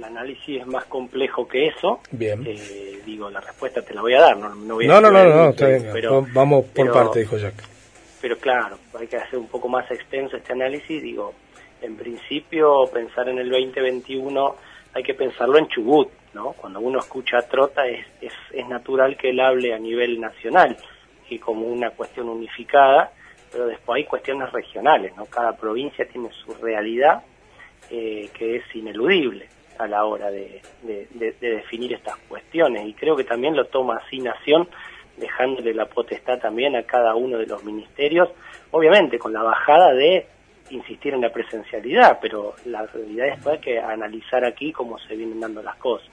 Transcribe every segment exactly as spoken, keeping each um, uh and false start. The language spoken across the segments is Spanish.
el análisis es más complejo que eso. Bien. Eh, digo, la respuesta te la voy a dar, no, no voy a No, no, no, no, mucho, está bien. Pero, vamos por pero, parte, dijo Jack. Pero claro, hay que hacer un poco más extenso este análisis. Digo, en principio, pensar en el veinte veintiuno hay que pensarlo en Chubut, ¿no? Cuando uno escucha a Trota es, es, es natural que él hable a nivel nacional y como una cuestión unificada, pero después hay cuestiones regionales, ¿no? Cada provincia tiene su realidad eh, que es ineludible a la hora de, de, de, de definir estas cuestiones, y creo que también lo toma así Nación, dejándole la potestad también a cada uno de los ministerios, obviamente con la bajada de insistir en la presencialidad, pero la realidad es que hay que analizar aquí cómo se vienen dando las cosas.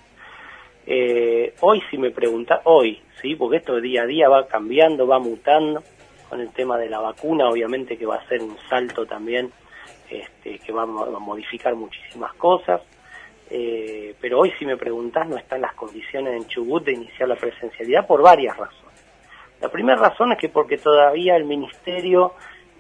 Eh, hoy si me pregunta, hoy, sí, porque esto día a día va cambiando, va mutando, con el tema de la vacuna, obviamente que va a ser un salto también, este, que va a modificar muchísimas cosas, eh, pero hoy si me preguntás no están las condiciones en Chubut de iniciar la presencialidad por varias razones. La primera razón es que porque todavía el Ministerio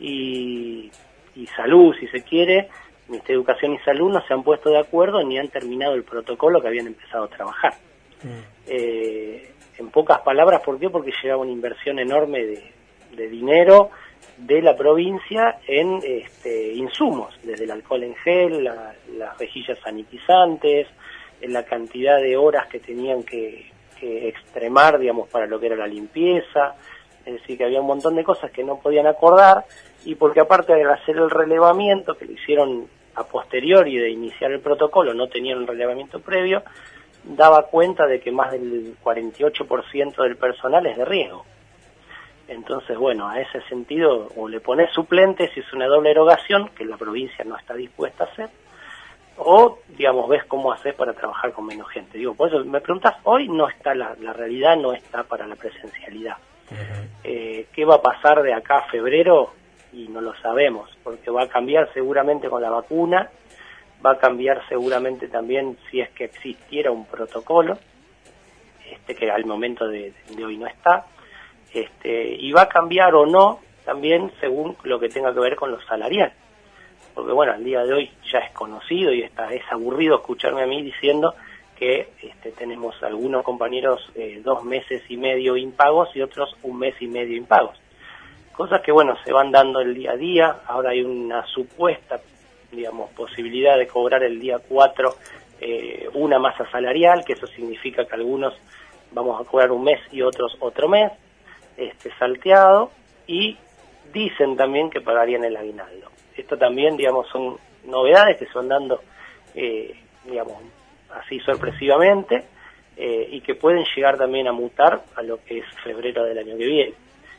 y, y Salud, si se quiere, Ministerio de Educación y Salud no se han puesto de acuerdo ni han terminado el protocolo que habían empezado a trabajar. Mm. Eh, en pocas palabras, ¿por qué? Porque llevaba una inversión enorme de, de dinero de la provincia en este, insumos, desde el alcohol en gel, la, las rejillas sanitizantes, en la cantidad de horas que tenían que, que extremar, digamos, para lo que era la limpieza, es decir, que había un montón de cosas que no podían acordar, y porque aparte de hacer el relevamiento, que lo hicieron a posteriori de iniciar el protocolo, no tenían un relevamiento previo, daba cuenta de que más del cuarenta y ocho por ciento del personal es de riesgo. Entonces, bueno, a ese sentido, o le pones suplentes si es una doble erogación, que la provincia no está dispuesta a hacer, o, digamos, ves cómo haces para trabajar con menos gente. Digo, por eso me preguntas, hoy no está, la, la realidad no está para la presencialidad. Uh-huh. Eh, ¿qué va a pasar de acá a febrero? Y no lo sabemos, porque va a cambiar seguramente con la vacuna, va a cambiar seguramente también si es que existiera un protocolo, este que al momento de, de hoy no está, este y va a cambiar o no también según lo que tenga que ver con lo salarial. Porque bueno, al día de hoy ya es conocido y está, es aburrido escucharme a mí diciendo que este, tenemos algunos compañeros eh, dos meses y medio impagos y otros un mes y medio impagos. Cosas que bueno, se van dando el día a día. Ahora hay una supuesta, digamos, posibilidad de cobrar el día cuatro eh, una masa salarial, que eso significa que algunos vamos a cobrar un mes y otros otro mes, este salteado, y dicen también que pagarían el aguinaldo. Esto también, digamos, son novedades que se van dando, eh, digamos, así sorpresivamente, eh, y que pueden llegar también a mutar a lo que es febrero del año que viene.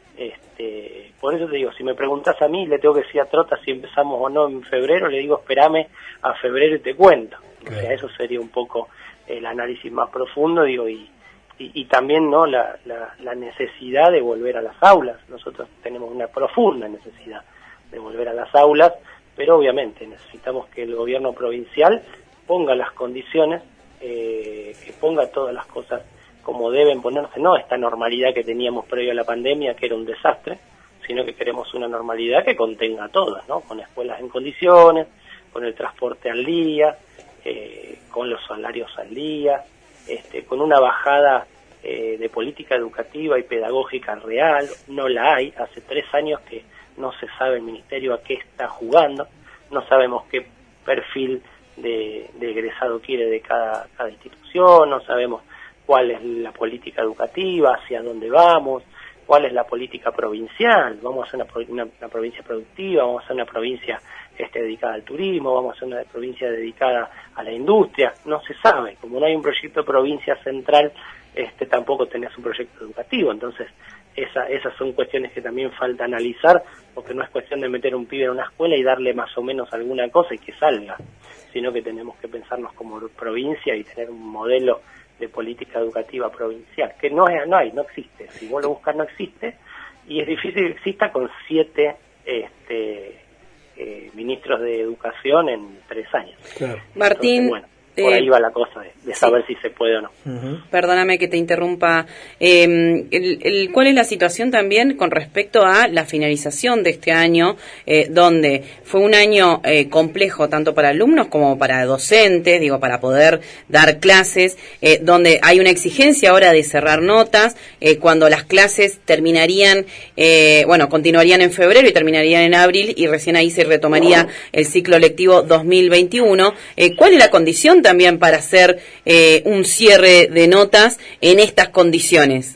Este, por eso te digo, si me preguntas a mí, le tengo que decir a Trota si empezamos o no en febrero, le digo, espérame a febrero y te cuento. O sea, eso sería un poco el análisis más profundo, digo, y, y, y también no la, la, la necesidad de volver a las aulas. Nosotros tenemos una profunda necesidad de volver a las aulas, pero obviamente necesitamos que el gobierno provincial ponga las condiciones, eh, que ponga todas las cosas como deben ponerse, no esta normalidad que teníamos previo a la pandemia, que era un desastre, sino que queremos una normalidad que contenga a todas, ¿no? Con escuelas en condiciones, con el transporte al día, eh, con los salarios al día, este, con una bajada eh, de política educativa y pedagógica real. No la hay, hace tres años que no se sabe el ministerio a qué está jugando, no sabemos qué perfil de, de egresado quiere de cada, cada institución, no sabemos cuál es la política educativa, hacia dónde vamos, cuál es la política provincial, vamos a ser una, una, una provincia productiva, vamos a ser una provincia este, dedicada al turismo, vamos a ser una provincia dedicada a la industria, no se sabe, como no hay un proyecto de provincia central, este tampoco tenés un proyecto educativo, entonces esa, esas son cuestiones que también falta analizar, porque no es cuestión de meter un pibe en una escuela y darle más o menos alguna cosa y que salga, sino que tenemos que pensarnos como provincia y tener un modelo de política educativa provincial, que no, es, no hay, no existe, si vos lo buscas no existe, y es difícil que exista con siete este, eh, ministros de educación en tres años. Claro. Martín, Entonces, bueno, Por Eh, ahí va la cosa de, de saber sí. si se puede o no. Uh-huh. Perdóname que te interrumpa. Eh, el, el, ¿Cuál es la situación también con respecto a la finalización de este año, eh, donde fue un año eh, complejo tanto para alumnos como para docentes, digo, para poder dar clases, eh, donde hay una exigencia ahora de cerrar notas, eh, cuando las clases terminarían, eh, bueno, continuarían en febrero y terminarían en abril, y recién ahí se retomaría el ciclo lectivo dos mil veintiuno. Eh, ¿Cuál es la condición también para hacer eh, un cierre de notas en estas condiciones?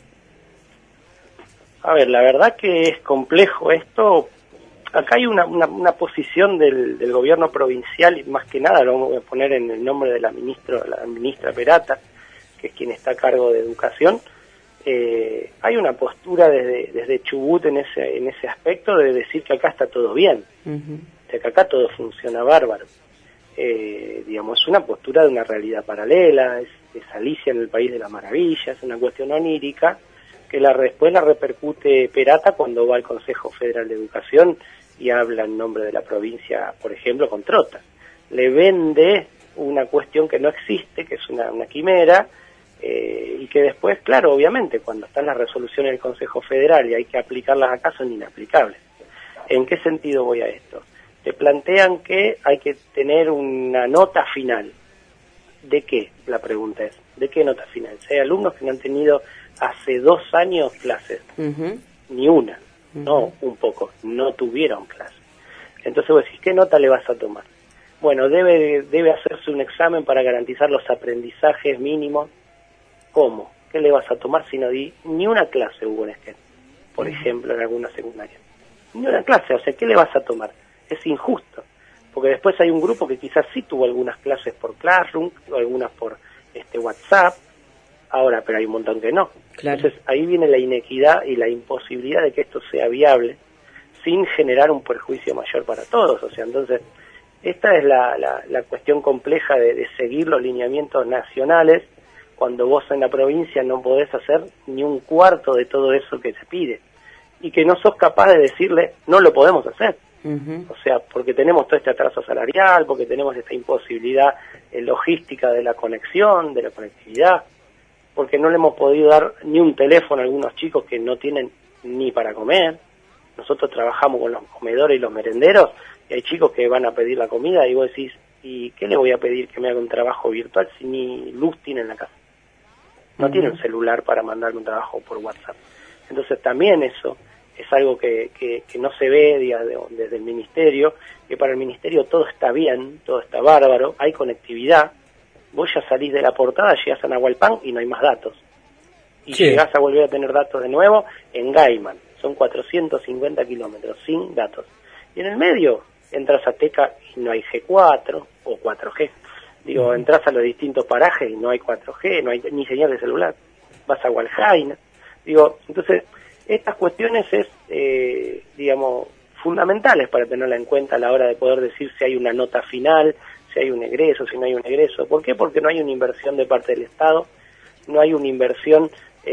A ver, la verdad que es complejo esto. Acá hay una, una, una posición del, del gobierno provincial, y más que nada lo vamos a poner en el nombre de la ministra, la ministra Perata, que es quien está a cargo de educación. Eh, hay una postura desde, desde Chubut en ese, en ese aspecto de decir que acá está todo bien, uh-huh. O sea, que acá todo funciona bárbaro. Eh, digamos, es una postura de una realidad paralela, es, es Alicia en el País de las Maravillas, es una cuestión onírica que la, después la repercute Perata cuando va al Consejo Federal de Educación y habla en nombre de la provincia, por ejemplo, con Trota. Le vende una cuestión que no existe, que es una, una quimera, eh, y que después, claro, obviamente, cuando están las resoluciones del Consejo Federal y hay que aplicarlas acá, son inaplicables. ¿En qué sentido voy a esto? Te plantean que hay que tener una nota final. ¿De qué? La pregunta es, ¿de qué nota final? Si hay alumnos que no han tenido hace dos años clases, uh-huh. ni una, uh-huh. no un poco, no tuvieron clases. Entonces vos decís, ¿qué nota le vas a tomar? Bueno, debe, debe hacerse un examen para garantizar los aprendizajes mínimos. ¿Cómo? ¿Qué le vas a tomar si no di ni una clase hubo en Esquel, por uh-huh. ejemplo, en alguna secundaria? Ni una clase, o sea, ¿qué le vas a tomar? Es injusto, porque después hay un grupo que quizás sí tuvo algunas clases por Classroom, o algunas por este WhatsApp, ahora, pero hay un montón que no. Claro. Entonces ahí viene la inequidad y la imposibilidad de que esto sea viable sin generar un perjuicio mayor para todos. O sea, entonces esta es la, la, la cuestión compleja de, de seguir los lineamientos nacionales cuando vos en la provincia no podés hacer ni un cuarto de todo eso que se pide y que no sos capaz de decirle no lo podemos hacer. Uh-huh. O sea, porque tenemos todo este atraso salarial, porque tenemos esta imposibilidad eh, logística de la conexión, de la conectividad, porque no le hemos podido dar ni un teléfono a algunos chicos que no tienen ni para comer. Nosotros trabajamos con los comedores y los merenderos, y hay chicos que van a pedir la comida, y vos decís, ¿y qué le voy a pedir que me haga un trabajo virtual si ni luz tiene en la casa? No uh-huh. tiene un celular para mandarme un trabajo por WhatsApp. Entonces también eso es algo que, que, que no se ve digamos, desde el ministerio, que para el ministerio todo está bien, todo está bárbaro, hay conectividad. Vos ya salís de la portada, llegás a Nahualpan y no hay más datos. Y sí. llegás a volver a tener datos de nuevo en Gaiman. Son cuatrocientos cincuenta kilómetros sin datos. Y en el medio entras a Teca y no hay G cuatro o cuatro G. Digo, uh-huh. entras a los distintos parajes y no hay cuatro G, no hay ni señal de celular. Vas a Hualjaina. Digo, entonces, estas cuestiones es, eh, digamos, fundamentales para tenerla en cuenta a la hora de poder decir si hay una nota final, si hay un egreso, si no hay un egreso. ¿Por qué? Porque no hay una inversión de parte del Estado, no hay una inversión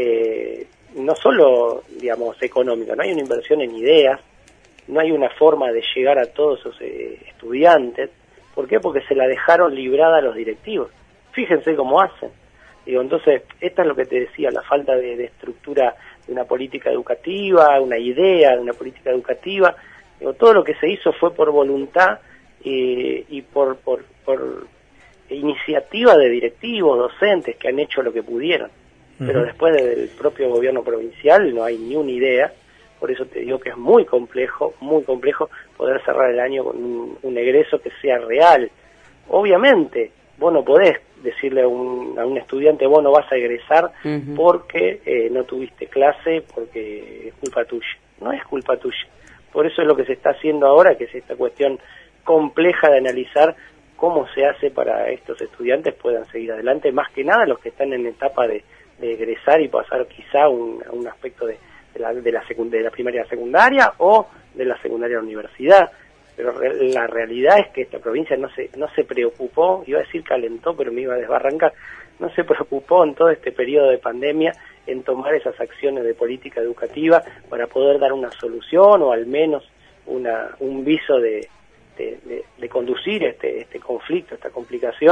eh, no solo, digamos, económica, no hay una inversión en ideas, no hay una forma de llegar a todos esos eh, estudiantes. ¿Por qué? Porque se la dejaron librada a los directivos. Fíjense cómo hacen. Digo, entonces, esta es lo que te decía, la falta de, de estructura de una política educativa, una idea de una política educativa. Digo, todo lo que se hizo fue por voluntad eh, y por, por, por iniciativa de directivos, docentes que han hecho lo que pudieron. Uh-huh. Pero después del propio gobierno provincial no hay ni una idea. Por eso te digo que es muy complejo, muy complejo poder cerrar el año con un, un egreso que sea real. Obviamente, vos no podés decirle a un, a un estudiante, vos no vas a egresar uh-huh. porque eh, no tuviste clase, porque es culpa tuya. No es culpa tuya. Por eso es lo que se está haciendo ahora, que es esta cuestión compleja de analizar cómo se hace para estos estudiantes puedan seguir adelante, más que nada los que están en etapa de, de egresar y pasar quizá un, a un aspecto de, de, la, de, la secund- de la primaria a la secundaria o de la secundaria a la universidad. Pero re- la realidad es que esta provincia no se no se preocupó, iba a decir calentó, pero me iba a desbarrancar, no se preocupó en todo este periodo de pandemia en tomar esas acciones de política educativa para poder dar una solución o al menos una un viso de, de, de, de conducir este este conflicto, esta complicación,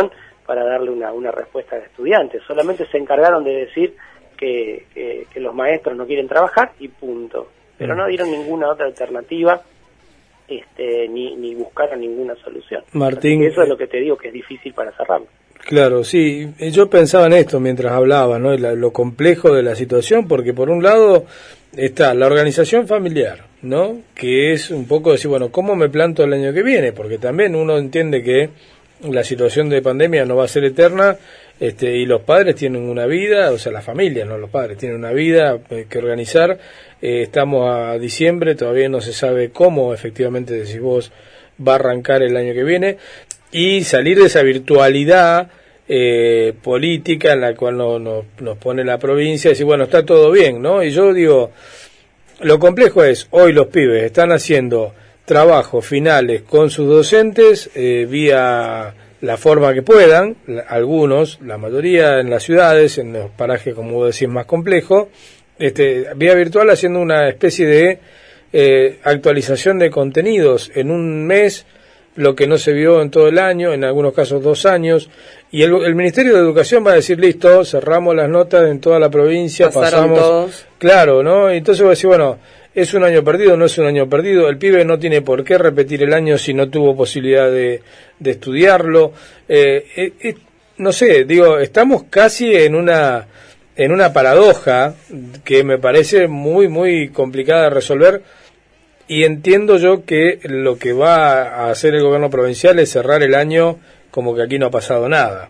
para darle una, una respuesta al estudiante. Solamente se encargaron de decir que, que, que los maestros no quieren trabajar y punto. Pero no dieron ninguna otra alternativa, este, ni, ni buscaron ninguna solución. Martín, eso es lo que te digo, que es difícil para cerrarlo. Claro, sí. Yo pensaba en esto mientras hablaba, ¿no? Lo complejo de la situación, porque por un lado está la organización familiar, ¿no? Que es un poco decir, bueno, ¿cómo me planto el año que viene? Porque también uno entiende que la situación de pandemia no va a ser eterna, este, y los padres tienen una vida, o sea, la familia, no los padres, tienen una vida que organizar. Eh, estamos a diciembre, todavía no se sabe cómo, efectivamente, decís vos, va a arrancar el año que viene, y salir de esa virtualidad eh, política en la cual no, no, nos pone la provincia, y decir, bueno, está todo bien, ¿no? Y yo digo, lo complejo es, hoy los pibes están haciendo trabajos finales con sus docentes eh, vía la forma que puedan, la, algunos, la mayoría en las ciudades, en los parajes, como vos decís, más complejos, este, vía virtual, haciendo una especie de eh, actualización de contenidos en un mes, lo que no se vio en todo el año, en algunos casos dos años, y el, el Ministerio de Educación va a decir, listo, cerramos las notas en toda la provincia, pasaron pasamos, todos. Claro, ¿no? Entonces va a decir, bueno, ¿es un año perdido? ¿No es un año perdido? El pibe no tiene por qué repetir el año si no tuvo posibilidad de, de estudiarlo. Eh, eh, eh, no sé, digo, estamos casi en una en una paradoja que me parece muy, muy complicada de resolver, y entiendo yo que lo que va a hacer el gobierno provincial es cerrar el año como que aquí no ha pasado nada.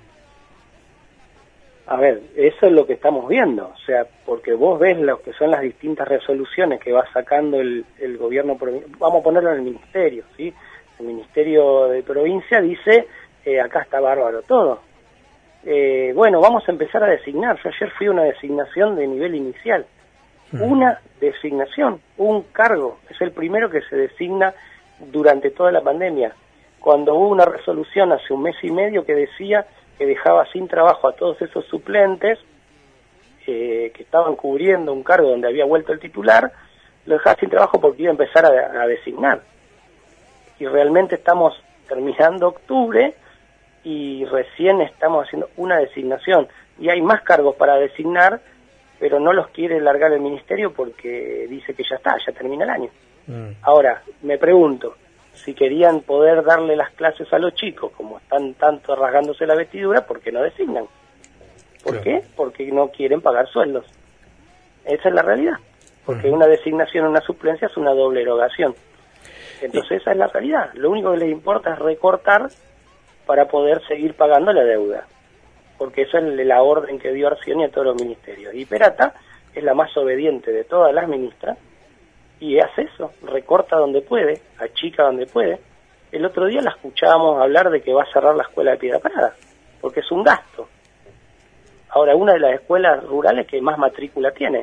A ver, eso es lo que estamos viendo, o sea, porque vos ves lo que son las distintas resoluciones que va sacando el, el gobierno provincial. Vamos a ponerlo en el ministerio, ¿sí? El ministerio de provincia dice, eh, acá está bárbaro todo. Eh, bueno, vamos a empezar a designar. Yo ayer fui a una designación de nivel inicial. Mm. Una designación, un cargo. Es el primero que se designa durante toda la pandemia. Cuando hubo una resolución hace un mes y medio que decía que dejaba sin trabajo a todos esos suplentes eh, que estaban cubriendo un cargo donde había vuelto el titular, lo dejaba sin trabajo porque iba a empezar a, a designar. Y realmente estamos terminando octubre y recién estamos haciendo una designación. Y hay más cargos para designar, pero no los quiere largar el ministerio porque dice que ya está, ya termina el año. Mm. Ahora, me pregunto, si querían poder darle las clases a los chicos, como están tanto rasgándose la vestidura, ¿por qué no designan? ¿Por claro. qué? Porque no quieren pagar sueldos. Esa es la realidad. Porque uh-huh. una designación, una suplencia es una doble erogación. Entonces esa es la realidad. Lo único que les importa es recortar para poder seguir pagando la deuda. Porque esa es la orden que dio Arcioni a todos los ministerios. Y Perata es la más obediente de todas las ministras, y hace eso, recorta donde puede, achica donde puede. El otro día la escuchábamos hablar de que va a cerrar la escuela de Piedra Parada, porque es un gasto. Ahora, una de las escuelas rurales que más matrícula tiene,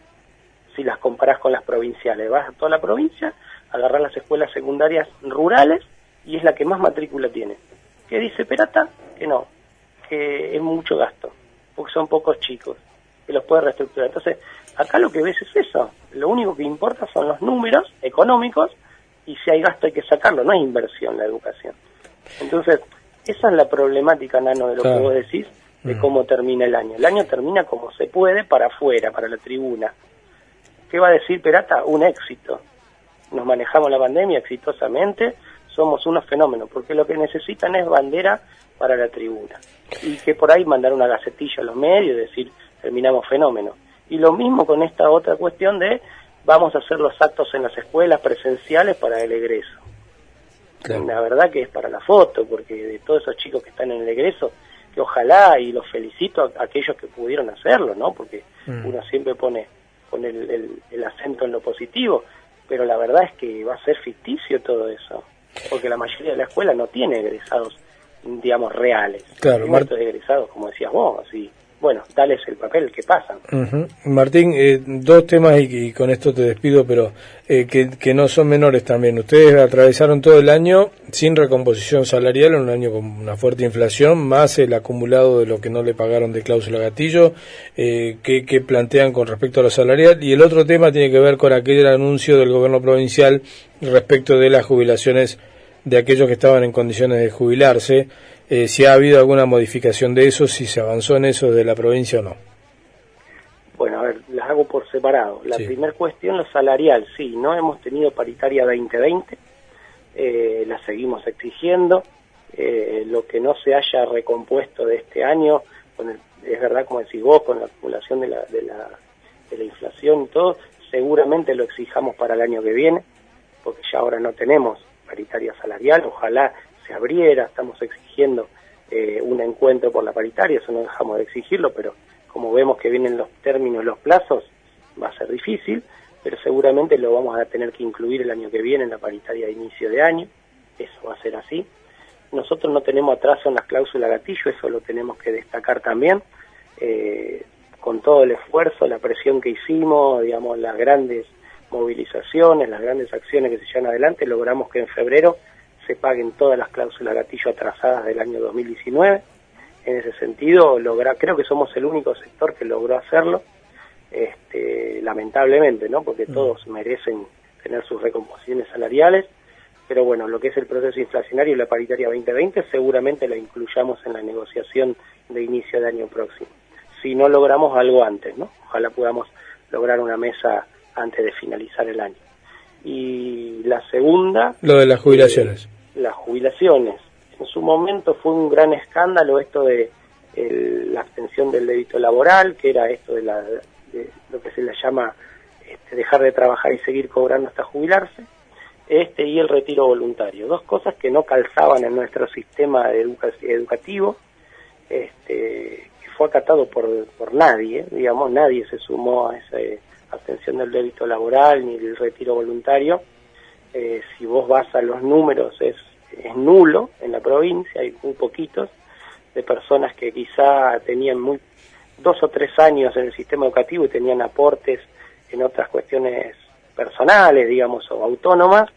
si las comparás con las provinciales, vas a toda la provincia, agarrás las escuelas secundarias rurales, y es la que más matrícula tiene. ¿Qué dice Perata? Que no, que es mucho gasto, porque son pocos chicos, que los puede reestructurar. Entonces, acá lo que ves es eso. Lo único que importa son los números económicos, y si hay gasto hay que sacarlo, no hay inversión la educación. Entonces, esa es la problemática, Nano, de lo claro. que vos decís, de mm. cómo termina el año. El año termina como se puede para afuera, para la tribuna. ¿Qué va a decir Perata? Un éxito. Nos manejamos la pandemia exitosamente, somos unos fenómenos, porque lo que necesitan es bandera para la tribuna. Y que por ahí mandar una gacetilla a los medios y decir, terminamos fenómeno. Y lo mismo con esta otra cuestión de vamos a hacer los actos en las escuelas presenciales para el egreso. Claro. La verdad que es para la foto, porque de todos esos chicos que están en el egreso, que ojalá, y los felicito a, a aquellos que pudieron hacerlo, ¿no? Porque mm. uno siempre pone, pone el, el, el acento en lo positivo, pero la verdad es que va a ser ficticio todo eso, porque la mayoría de la escuela no tiene egresados, digamos, reales. Claro, Mart- egresados, como decías vos, así. Bueno, dales el papel que pasan. Uh-huh. Martín, eh, dos temas y, y con esto te despido, pero eh, que, que no son menores también. Ustedes atravesaron todo el año sin recomposición salarial, en un año con una fuerte inflación, más el acumulado de lo que no le pagaron de cláusula gatillo, eh, que, que plantean con respecto a lo salarial. Y el otro tema tiene que ver con aquel anuncio del gobierno provincial respecto de las jubilaciones de aquellos que estaban en condiciones de jubilarse, eh, si ha habido alguna modificación de eso, si se avanzó en eso de la provincia o no. Bueno, a ver, las hago por separado. La Sí. primera cuestión, lo salarial, sí, no hemos tenido paritaria veinte veinte, eh, la seguimos exigiendo, eh, lo que no se haya recompuesto de este año, con el, es verdad, como decís vos, con la acumulación de la, de la, de la inflación y todo, seguramente lo exijamos para el año que viene, porque ya ahora no tenemos paritaria salarial, ojalá se abriera, estamos exigiendo eh, un encuentro por la paritaria, eso no dejamos de exigirlo, pero como vemos que vienen los términos, los plazos, va a ser difícil, pero seguramente lo vamos a tener que incluir el año que viene en la paritaria de inicio de año, eso va a ser así. Nosotros no tenemos atraso en las cláusulas gatillo, eso lo tenemos que destacar también, eh, con todo el esfuerzo, la presión que hicimos, digamos, las grandes movilizaciones, las grandes acciones que se llevan adelante, logramos que en febrero se paguen todas las cláusulas gatillo atrasadas del año dos mil diecinueve. En ese sentido, logra, creo que somos el único sector que logró hacerlo, este, lamentablemente, ¿no? Porque todos merecen tener sus recomposiciones salariales, pero bueno, lo que es el proceso inflacionario y la paritaria veinte veinte seguramente la incluyamos en la negociación de inicio de año próximo. Si no logramos algo antes, ¿no? Ojalá podamos lograr una mesa antes de finalizar el año. Y la segunda... Lo de las jubilaciones. Eh, las jubilaciones. En su momento fue un gran escándalo esto de el, la abstención del débito laboral, que era esto de, la, de lo que se le llama este, dejar de trabajar y seguir cobrando hasta jubilarse, este y el retiro voluntario. Dos cosas que no calzaban en nuestro sistema educa educativo, este, que fue acatado por, por nadie, digamos, nadie se sumó a esa abstención del débito laboral ni el retiro voluntario. Eh, si vos vas a los números es es nulo en la provincia, hay muy poquitos de personas que quizá tenían muy dos o tres años en el sistema educativo y tenían aportes en otras cuestiones personales, digamos, o autónomas,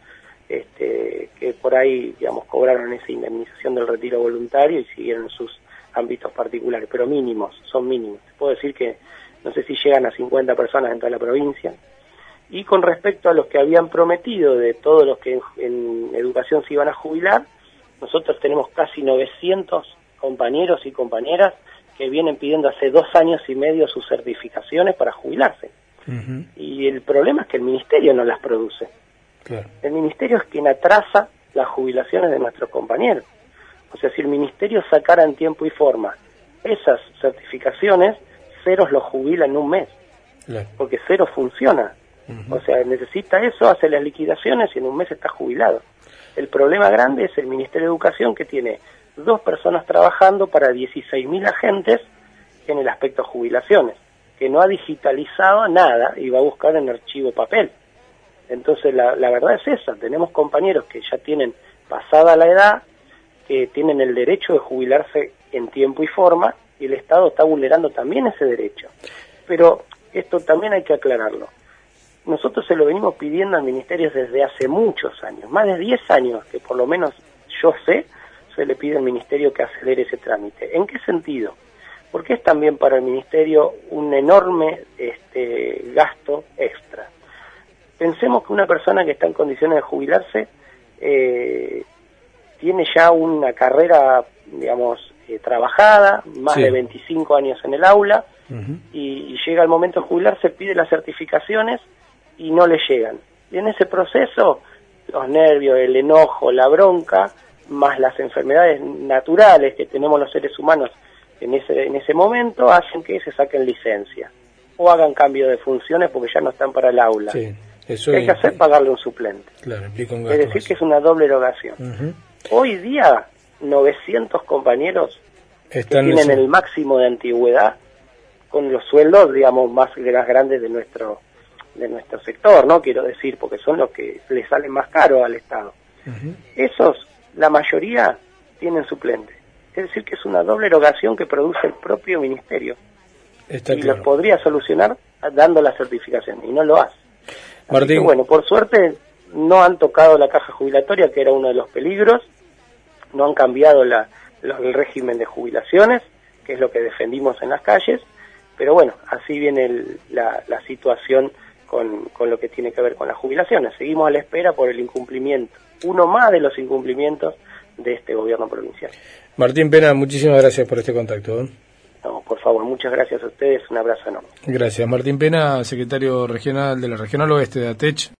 este, que por ahí, digamos, cobraron esa indemnización del retiro voluntario y siguieron sus ámbitos particulares, pero mínimos, son mínimos. Puedo decir que no sé si llegan a cincuenta personas en toda la provincia. Y con respecto a los que habían prometido de todos los que en, en educación se iban a jubilar, nosotros tenemos casi novecientos compañeros y compañeras que vienen pidiendo hace dos años y medio sus certificaciones para jubilarse. Uh-huh. Y el problema es que el ministerio no las produce. Claro. El ministerio es quien atrasa las jubilaciones de nuestros compañeros. O sea, si el ministerio sacara en tiempo y forma esas certificaciones, ceros los jubila en un mes. Claro. Porque cero funciona. Uh-huh. O sea, necesita eso, hace las liquidaciones y en un mes está jubilado. El problema grande es el Ministerio de Educación, que tiene dos personas trabajando para dieciséis mil agentes en el aspecto jubilaciones, que no ha digitalizado nada y va a buscar en archivo papel. Entonces la, la verdad es esa, tenemos compañeros que ya tienen pasada la edad, que tienen el derecho de jubilarse en tiempo y forma, y el Estado está vulnerando también ese derecho. Pero esto también hay que aclararlo. Nosotros se lo venimos pidiendo al Ministerio desde hace muchos años, más de diez años, que por lo menos yo sé, se le pide al Ministerio que acelere ese trámite. ¿En qué sentido? Porque es también para el Ministerio un enorme este, gasto extra. Pensemos que una persona que está en condiciones de jubilarse eh, tiene ya una carrera, digamos, eh, trabajada, más sí. de veinticinco años en el aula, uh-huh. y, y llega el momento de jubilarse, pide las certificaciones y no le llegan. Y en ese proceso, los nervios, el enojo, la bronca, más las enfermedades naturales que tenemos los seres humanos en ese en ese momento, hacen que se saquen licencia o hagan cambio de funciones porque ya no están para el aula. Sí, eso ¿Qué hay que hacer? Pagarle un suplente. Claro, implica un gasto. Es decir, más. Que es una doble erogación. Uh-huh. Hoy día, novecientos compañeros Están que tienen ese... el máximo de antigüedad, con los sueldos, digamos, más grandes de nuestro de nuestro sector, ¿no? Quiero decir, porque son los que les salen más caro al Estado. Uh-huh. Esos, la mayoría, tienen suplente. Es decir, que es una doble erogación que produce el propio ministerio. Está y claro. Lo podría solucionar dando la certificación, y no lo hace. Martín. Así que, bueno, por suerte no han tocado la caja jubilatoria, que era uno de los peligros, no han cambiado la, la, el régimen de jubilaciones, que es lo que defendimos en las calles, pero bueno, así viene el, la, la situación con, con lo que tiene que ver con las jubilaciones. Seguimos a la espera por el incumplimiento, uno más de los incumplimientos de este gobierno provincial. Martín Pena, muchísimas gracias por este contacto. ¿eh? No, por favor, muchas gracias a ustedes, un abrazo enorme. Gracias. Martín Pena, secretario regional de la Regional Oeste de ATECH.